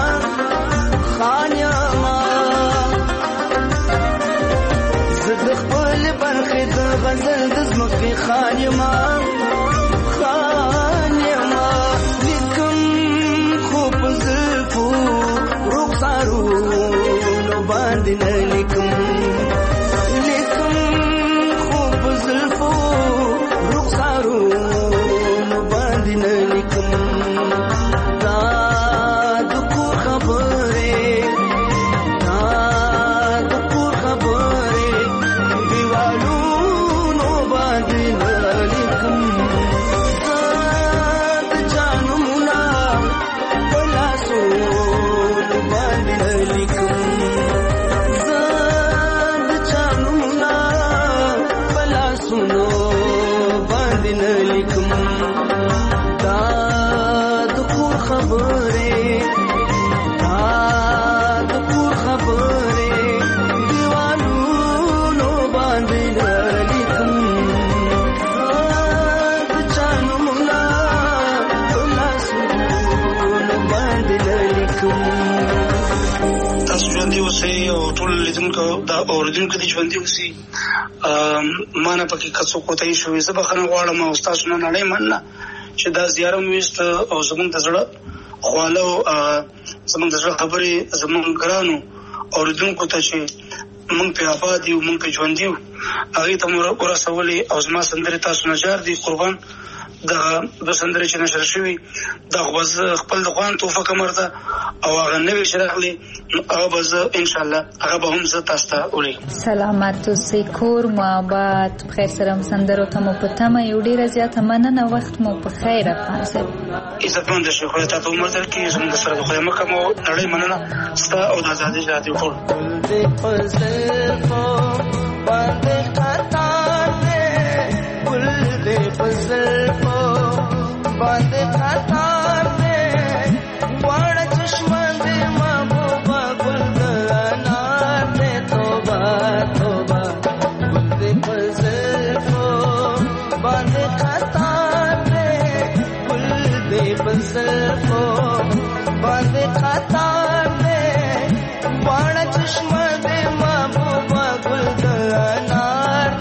خانما زد خپل برخه د غزل د زمکه خانما خانما لیکم خوب زلفو رخسارو نو باندې نه لیکم لیکم خوب زلفو رخسارو نو باندې نه لیکم دا اوریدونکو د ژوندۍ اوسي مانه پکې کڅو کوتای شوې زه بخښنه غواړم او تاسو نه نړۍ مننه چې دا زیارم وست او زمونږ د زړه خواله زمونږ د زړه خبرې زمونږ ګرانو اوریدونکو ته چې مونږ په آباد یو مونږ په ژوندۍ یو هغې ته مو ورسولې او زما سندرې تاسو نجار دي قربان دغه دوه سندرې چې نشر شوي دا خو به زه خپل د خوان توفه کمر ده او هغه نوې چې راغلې هغه به زه انشاءالله هغه به هم زه تاسو ته ولیږم. سلامت اوسئ، کور مو آباد، په خیر سره مو سندرو ته مو په تمه یو. ډېره زیاته مننه، وخت مو په خیر افغان صاحب. عزتمند شي خدای ته عمر درکړي، زموږ سره د خدای مکه مو نړۍ مننه ستا او د ازادۍ رادیو ټول बांधे कतार में बड़ा चश्मा दे महबूबा गुलगनार में तौबा तौबा गुलदे फजल को बांधे कतार में गुलदे फजल को बांधे कतार में बड़ा चश्मा दे महबूबा गुलगनार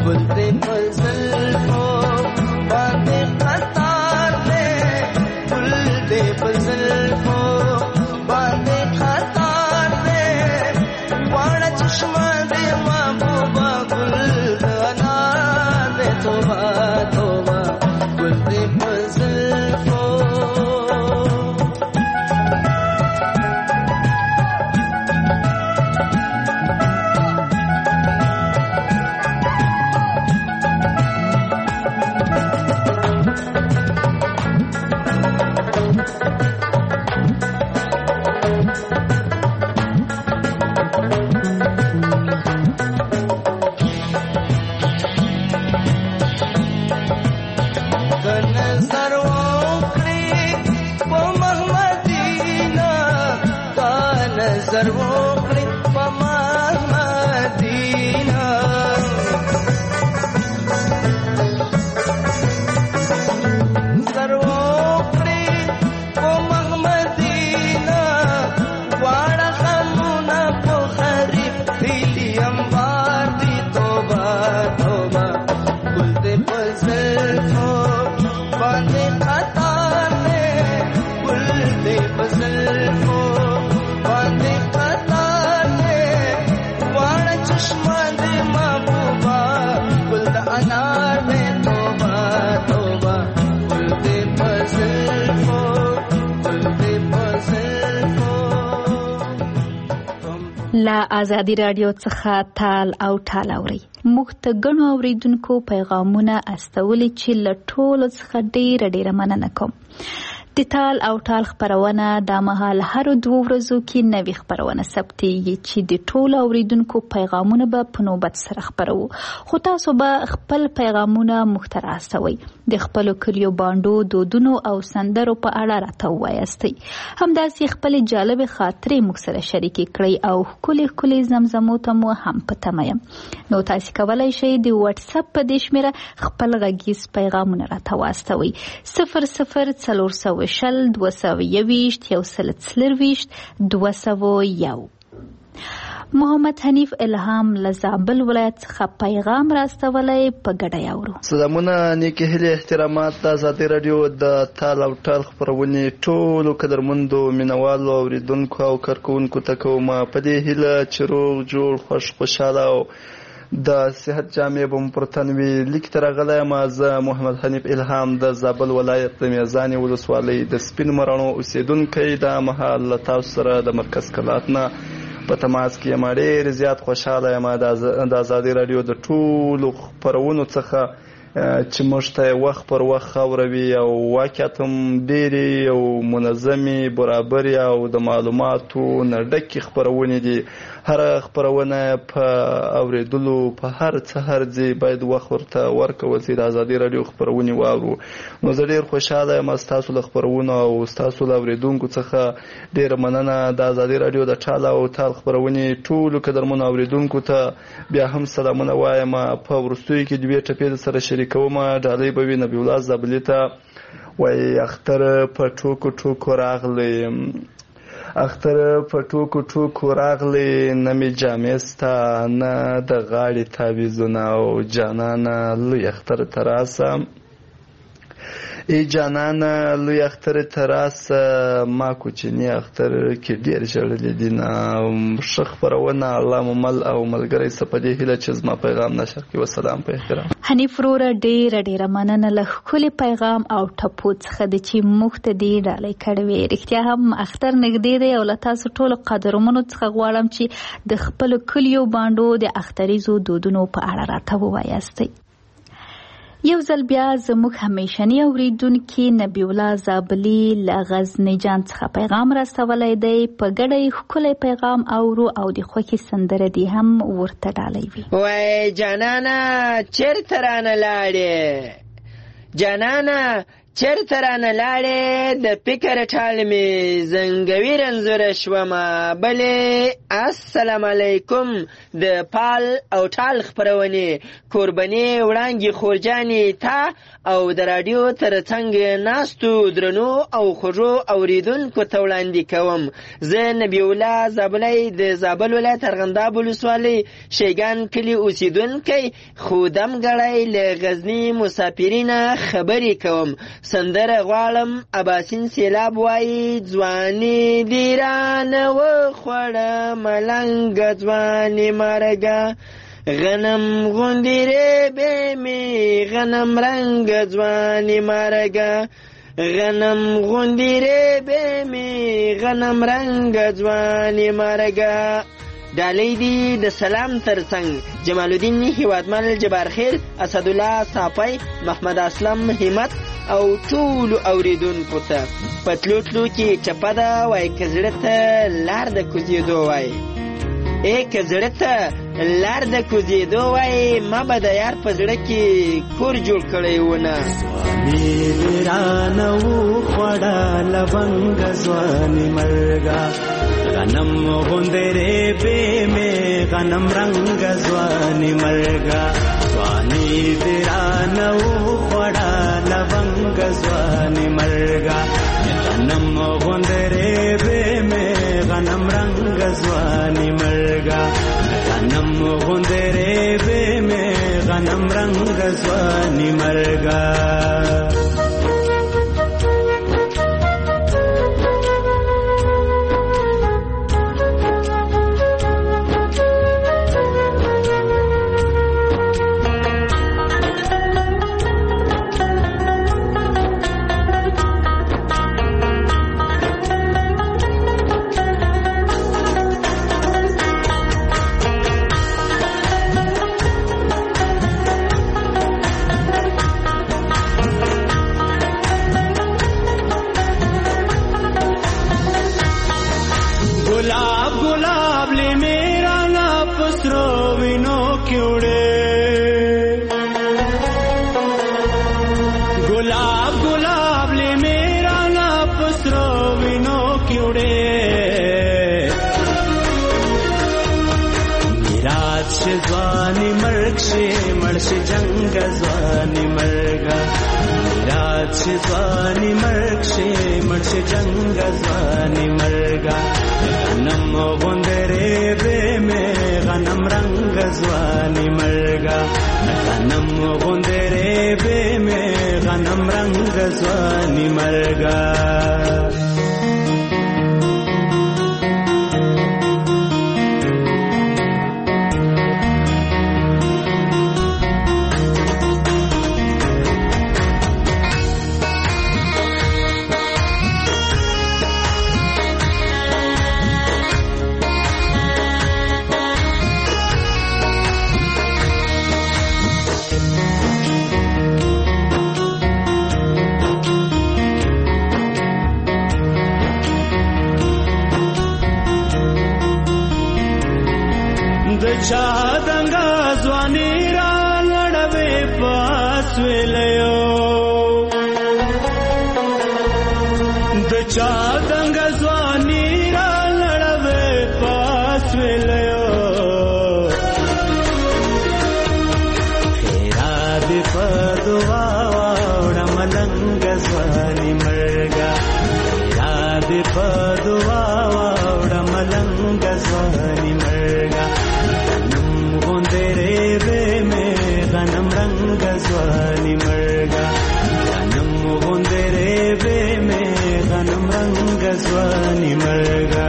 لا ازادي رادیو څخه تال او ټال اوري. موږ ته ګڼو اوریدونکو پیغامونه استولي چې له ټولو څخه ډیره ډیره مننه کوم. د تال او ټال خپرونه د مهال هر دوه ورځو کې نوې خپرونه ثبتېږي چې د ټولو اوریدونکو پیغامونه به په نوبت سره خپرو. خو تاسو به خپل پیغامونه موږ ته راستوئ. د خپلو کلیو بانډو، دودونو او سندرو په اړه راته ووایاستئ. همداسې خپلې جالبې خاطرې موږ سره شریکې کړئ او ښکلې ښکلې زمزمو ته مو هم په تمه یم. نو تاسو کولی شئ د واتساپ په دې شمېره خپل غږیز پیغامونه راته واستوئ. صفر صفر څلور سوه شل دوه سوه یوویشت یو سل څلرویشت دوه سوه یو. محمد حنیف الهام له زابل ولایت څخه پیغام راستولی، په ګډه یې اورو. سلامونه، نیکې هیلې، احترامات. د ازادي راډیو د تال او ټال خپرونې ټولو قدرمندو مینوالو اوریدونکو او کارکوونکو ته کوم په دې هیله چې روغ جوړ خوش خوشحاله او د صحت جامع به مو پر تن وي. لیک ته راغلی یم زه محمد حنیف الهام د زابل ولایت د میزانې ولسوالۍ د سپین مراڼو اوسېدونکی. دا مهال له تاسو سره د مرکز کلات نه په تماس کې یم. ډېر زیات خوشحاله یم د ازادي راډیو د ټولو خپرونو څخه چې موږ ته وخت پر وخت خاوروي او واقعیت هم ډېرې او منظمې برابرې او د معلوماتو نه ډکې خپرونې دي. هره خپرونه په اوریدلو په هر څه هر ځای باید وخت ورته ورکول شي. د ازادي راډیو خپرونې واورو. نو زه ډېر خوشحاله یم ستاسو له خپرونو او ستاسو له اوریدونکو څخه ډېره مننه. د ازادي راډیو د ټال او ټال خپرونې ټولو قدرمنو اوریدونکو ته بیا هم سلامونه وایم. په وروستیو کې دوې ټپې در سره شریکوم. ډالۍ به وي نبي الله زابلي ته وایي اختر په ټوکو ټوکو راغلی، اختر په ټوکو ټوکو راغلی، نه مې جامې ستا نه د غاړې تعویضونه او جانانه لوی اختر ته راسه. ای جانانه لوی اختر ته راسه، ما کوچني اختر کې ډېر ژړلي دي نه. ښه خپرونه، الله مو مل او ملګری څه په دې هیله چې زما پیغام نشر کړي. وسلام په احترام. حنیف وروره ډېره ډېره مننه له ښکلي پیغام او ټپو څخه د چې موږ ته دې ډالۍ کړې وې. رښتیا هم اختر نږدې دی او له تاسو ټولو قدرمنو څخه غواړم چې د خپلو کلیو بانډو د اختریزو دودونو په اړه راته ووایاستئ. یو ځل بیا زموږ همیشنی اوریدونکي نبی الله زابلي له غزني جان څخه پیغام راستولی دی. په ګډه یې ښکلی پیغام اورو او د خوښې سندره دې هم ورته ډالۍ وي. وای جانانه چېرته رانه لاړې، جانانه چرته رانه لاړې د فکر ټال مې زنګوي رنځوره شومه بلې السلام علیکم د پال او ټال خپرونې کوربنې وړانګې خورجانې تا او د راډیو تر څنګ ناستو درنو او خوږو اوریدونکو ته وړاندې کوم. زه نبی الله زابلی د زابل ولایت ارغنداب ولسوالۍ شیګان کلي اوسیدونکی خو دمګړی له غزني مسافرینه خبرې کوم. سندره غواړم اباسین سیلاب وایي ځواني دې رانه وخوړه ملنګه ځواني مرګه غنم غوندې ریبې مې غنم رنګه ځواني مرګه غنم غوندې ریبې مې غنم رنګه ځواني مرګه. ډالۍ دي د سلام ترڅنګ جمال الدین هیوادمل جبار خیل اسدالله صافی محمد اسلم همت او ټولو اوریدونکو ته. په تلو تلو کې چپه ده وایي که زړه ته لار د کوزېدو وایي ای که زړه ته لار د کوزېدو وایي ما به د یار په زړه کې کور جوړ کړی ونه. ځواني دې رانه وخوړه لونګه ځواني مرګه غنم غوندې ریبې مې غنم رنګه ځواني مرګه ځواني دې رانه وخوړه لونګه ځواني مرګه غنم غوندې ریبې مې غنم رنګه ځواني مرګه غنم غوندې ریبې مې غنم رنګه ځواني مرګه. ځواني مرګه میراث شي ځواني مرګ شي مړ شي جنګ ځواني مرګه غنم غوندې ریبې مې غنم رنګ ځواني مرګه غنم غوندې ریبې مې غنم رنګ ځواني مرګه. چا دنګا ځواني را لړوي پاس ویلو د چا دنګا ځواني را لړوي پاس ویلو خیرا دې په دعا وړه ملنګ ځواني مرګا خیرا دې په دعا وړه ملنګ ځواني مرګا غنم رنګ ځواني مرګا غنم غوندې ریبې مې غنم رنګ ځواني مرګا.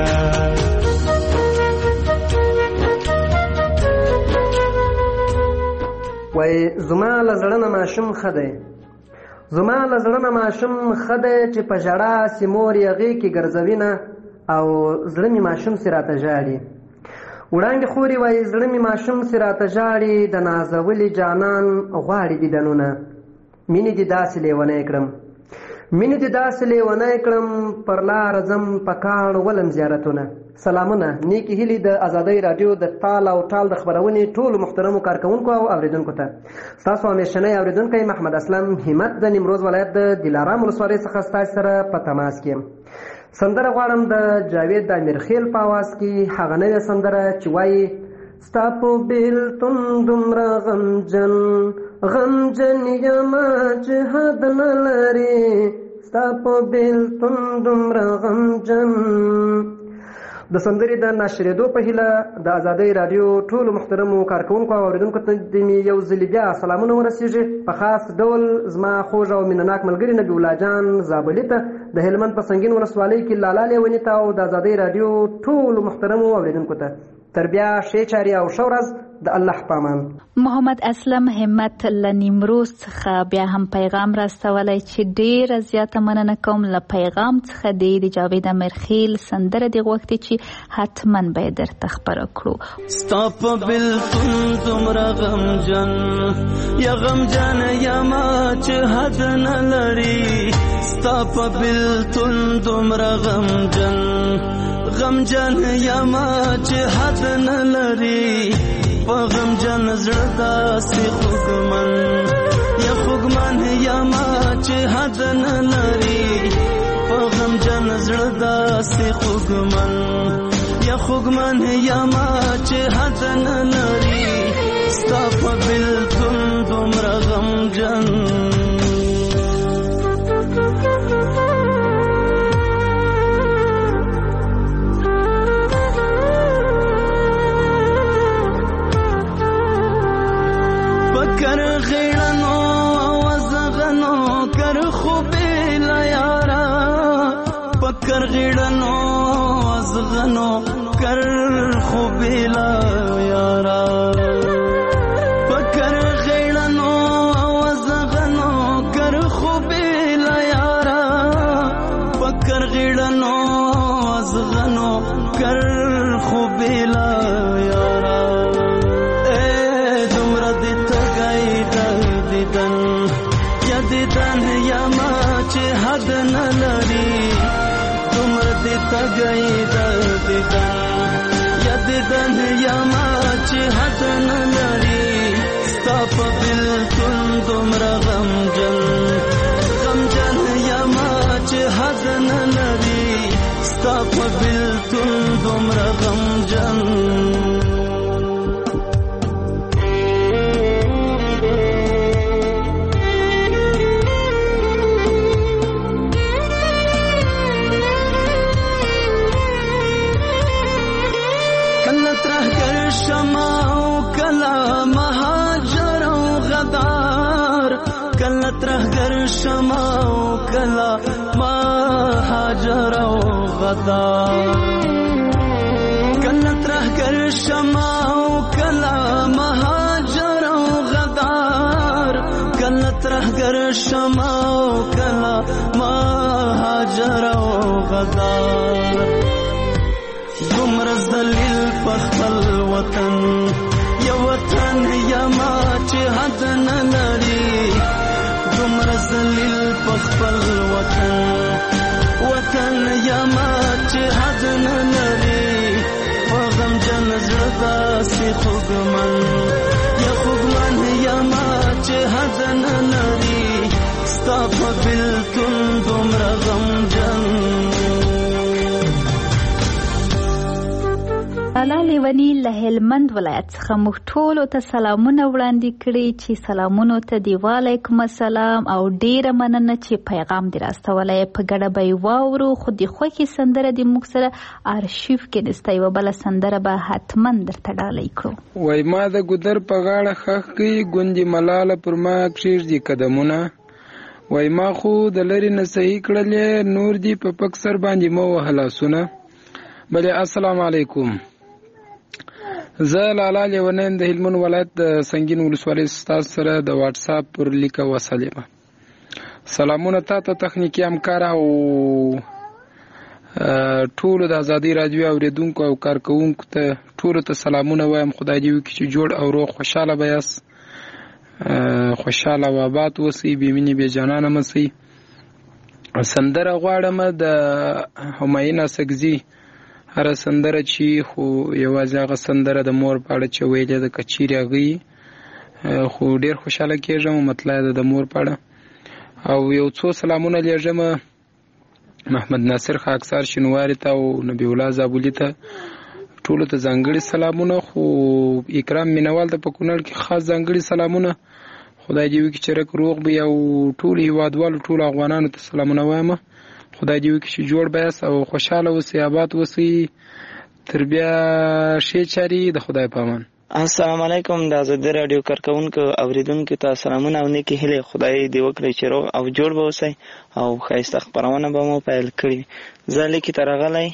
وای زما له زړه نه ماشوم ښه دی زما له زړه نه ماشوم ښه دی چې په ژړا سیمور یغې کې ګرځوینه او زړه مې ماشوم سي راته ژاړي. وړانګې خورې وایي زړه مې ماشوم سي راته ژاړي د نازولي جانان غواړي دیدنونه مینې دې داسې لیونی کړم مینې دې داسې لیونی کړم پر لاره ځم په کاڼ ولم زیارتونه. سلامونه، نیکې هیلې د ازادۍ راډیو د تال او ټال د خپرونې ټولو محترمو کارکوونکو او اوریدونکو ته. ستاسو همیشنی اوریدونکی محمد اسلم همت د نیمروز ولایت د دلارام ولسوالۍ څخه ستاسو سره په تماس کې یم. سندره غواړم د جاوید د امیرخیل په اواز کې، هغه نوې سندره چې وایي ستا په بېلتون دومره غمجن غمجن یمه چې حد نه لري، ستا په بېلتون دومره غمجن. د سندرې د ناشرېدو په هیله د ازادۍ راډیو ټولو محترمو کارکوونکو او اورېدونکو ته د مې یو ځلې بیا سلامونه ورسېږي. په خاص ډول زما خوږ او مینهناک ملګري نبي الله جان زابلي ته، د هلمند په سنګین ولسوالۍ کې لالا لیوني ته او د ازادۍ راډیو ټولو محترمو اوریدونکو ته. تر بیا ښې چارې او ښه ورځ د الله په امان. محمد اسلم همت له نیمروز څخه بیا هم پیغام راستولی چې ډېره زیاته مننه کوم. له پیغام څخه دی د جاوید امیرخیل سندره دې غوښتې چې حتما به یې درته خپره کړو. ستا په بېلتون دومره غمجن یا غمجن یمه چې حد نه لري، ستا په بېلتون دومره غمجن غمجن یمه چې حد نه لري، په غمجن زړه داسې خوږمن یا خوږمن یمه چې حد نه لري، په غمجن زړه داسې خوږمن یا خوږمن یمه چې حد نه لري، ستا په بېلتون دومره غمجن. کر غیړنو وزغنو کر خوبې لا یارا، پکر غیړنو وزغنو کر خوبې لا یارا، پکر غیړنو وزغنو کر خوبې لا یارا، پکر غیړنو وزغنو کر خوبې لا یارا. دیدن یما چې حد نه لري، دومره دې تګی د دیدن یا دیدن یما چې حد نه لري، ستا په بېلتون دومره غمجن غمجن یما چې حد نه لري، ستا په بېلتون دومره غمجن. ترهګر شمع او کلا مهاجر او غدار، کله ترهګر شمع او کلا مهاجر او غدار، کله ترهګر شمع او کلا مهاجر او غدار. دومره ذلیل په خپل وطن یو وطن یما چې حد نه لري، دومره ذلیل په خپل وطن وطن یما چې حد نه لري، په غمجن زړه داسې خوږمن یا خوږمن یما چې حد نه لري، ستا په بېلتون دومره غمجن. لالا لیوني له هلمند ولایت څخه موږ ټولو ته سلامونه وړاندې کړي چې سلامونو ته دی وعلیکم السلام او ډیره مننه چې پیغام دې راستولی. په ګډه به یې واورو، خو د خوښې سندره دې موږ سره آرشیف کې نسته، یوه بله سندره به حتما درته ډالۍ کړو. وای ما د ګودر په غاړه ښخ کړي ګوندې ملاله پر ما کښېږدي قدمونه، وای ما خو د لرې نه صحیح کړلې نور دې په پک سر باندې مه وهه لاسونه. بلې السلام علیکم، زه لالا لیونی د هلمند ولایت د سنګین ولسوالۍ ستاسو سره د واټساپ پر لیکه وصل یم. سلامونه تا ته تخنیکي همکار او ټولو د ازادۍ راډیو اورېدونکو او کارکوونکو ته ټولو ته سلامونه وایم. خدای دې وکړي چې جوړ او روغ خوشحاله به یاست، خوشحاله و آباد اوسئ، بې مینې بې جانانه مه سئ. سندره غواړم د همایون اصغزي هر سندره چې خو یوازې هغه سندره د مور په اړه چې ویلې د کچيري غي خو ډیر خوشاله کېږم مطلب د مور په اړه. او یو څو سلامونه لېږم محمد ناصر خاکسار شینواری ته او نبی الله زابولی ته ټولو ته ځانګړي سلامونه. خو اکرام مینوال ته په کونړ کې خاص ځانګړي سلامونه. خدای دې وکړي چې رک روغ به او ټول هیوادوالو ټول افغانانو ته سلامونه وایم. خدای دې وکړي چې جوړ بیاس او خوشاله اوسئ آباد اوسئ تر بیا ښې چارې د خدای په امان. السلام علیکم د آزادۍ راډیو کارکونکو اوریدونکو ته سلامونه او نیکې هیلې. خدای دې وکړي چې روغ او جوړ به اوسئ او ښایسته خپرونه به مو پیل کړي. زه لیکې ته راغلی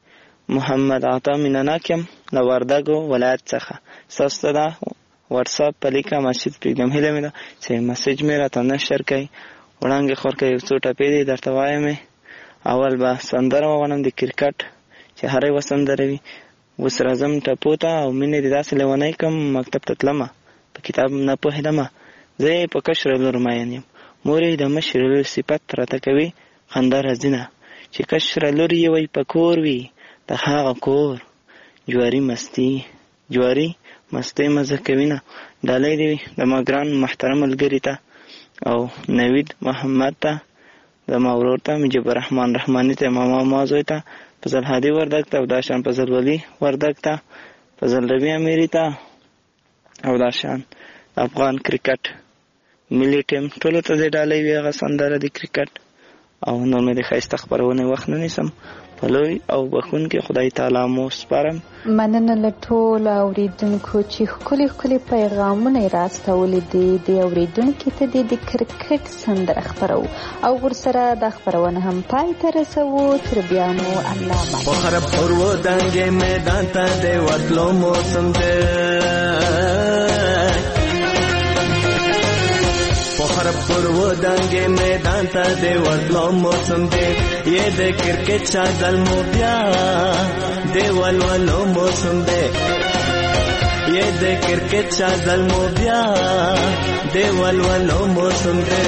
محمد عطا مینناک یم له وردګو ولایت څخه. ستاسو ته دا واتساپ په لیکه مسجد پرېږدم. هیله مې ده چې مسیج مې راته نشر کړئ. وړاندې خور که یو څو ټپې دي درته وایم. اول به سندره وغواړم د کرکټ چې هرې یوه سندره وي. اوس راځم ټپو ته او مینې دې داسې لیونی کړم مکتب ته تلمه په کتاب نه پوهېدمه. زه یې په کشره لور مین یم مور یې د مشرې لور صفت راته کوي خندا راځینه چې کشره لور یې وی په کور وي د هغه کور جواري مستی جواري مستی مزه کوي نه. ډالۍ دې د ما ګران محترم ملګري ته او نوید محمد ته د ما ورور ته مجيب الرحمن رحماني ته ماما مازوی ته فضل هادي وردګ ته او داشان فضل ولی وردګ ته فضل ربی امیری ته او داشان افغان کرکټ ملي ټیم ټولو ته دې ډالۍ وي هغه سندره د کرکټ. او نور مې د ښایسته خپرونې وخت نه نیسم په لوی او بخونکي خدای تعالی مو سپارم. مننه له ټولو اوریدونکو چې ښکلي ښکلي پیغامونه یې راستولي دي. د اوریدونکي ته دې د کرکټ سندره خپرو او ورسره دا خپرونه هم پای ته رسوو. تر بیا مو الله مالک. بخر پرو دنګې میدان ته د ورتلو موسم دی بخر پرو دنګې میدان ته د ورتلو موسم دی یہ د کرکټ چادل مو بیا د ولولو موسم دی یہ د کرکټ چادل مو بیا د ولولو موسم دی.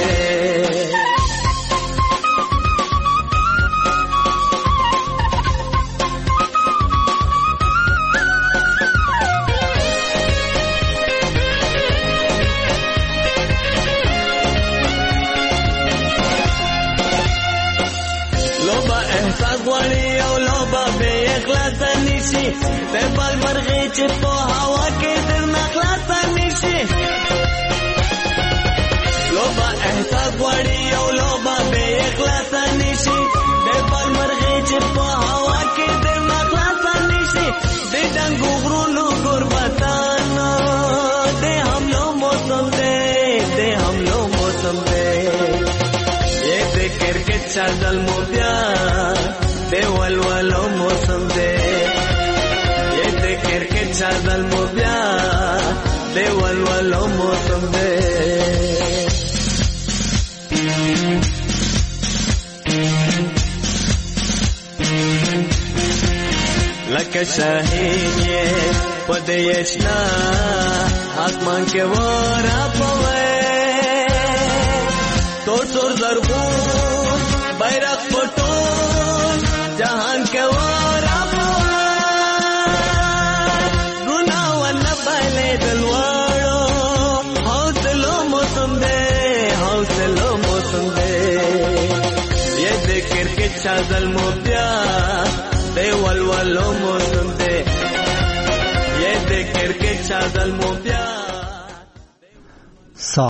غوړی او لوبه به اخلاص نشي ته بل مرغې چې په هوا کې در نخلاص نشي. لوبه احساس غوړی او لوبه به اخلاص نشي ته بل مرغې چې په هوا کې در نخلاص نشي. د ډنګو غرونو قربتان د حملو موسم دی د حملو موسم دی یہ د کرکټ چادل مو بیا د ولولو موسم دی یہ د کرکټ چادل مو بیا د ولولو موسم دی. لکه شاهین یې په دې اشنا آسمان کې ورا پوي تو سر زرغون بیرق پټون جهان کې ورا پوي ګنا ون بلې دلواړو حوصلو موسم دی حوصلو موسم دی یہ د کرکټ چادل مو بیا د ولولو موسم دی یہ د کرکټ چادل مو بیا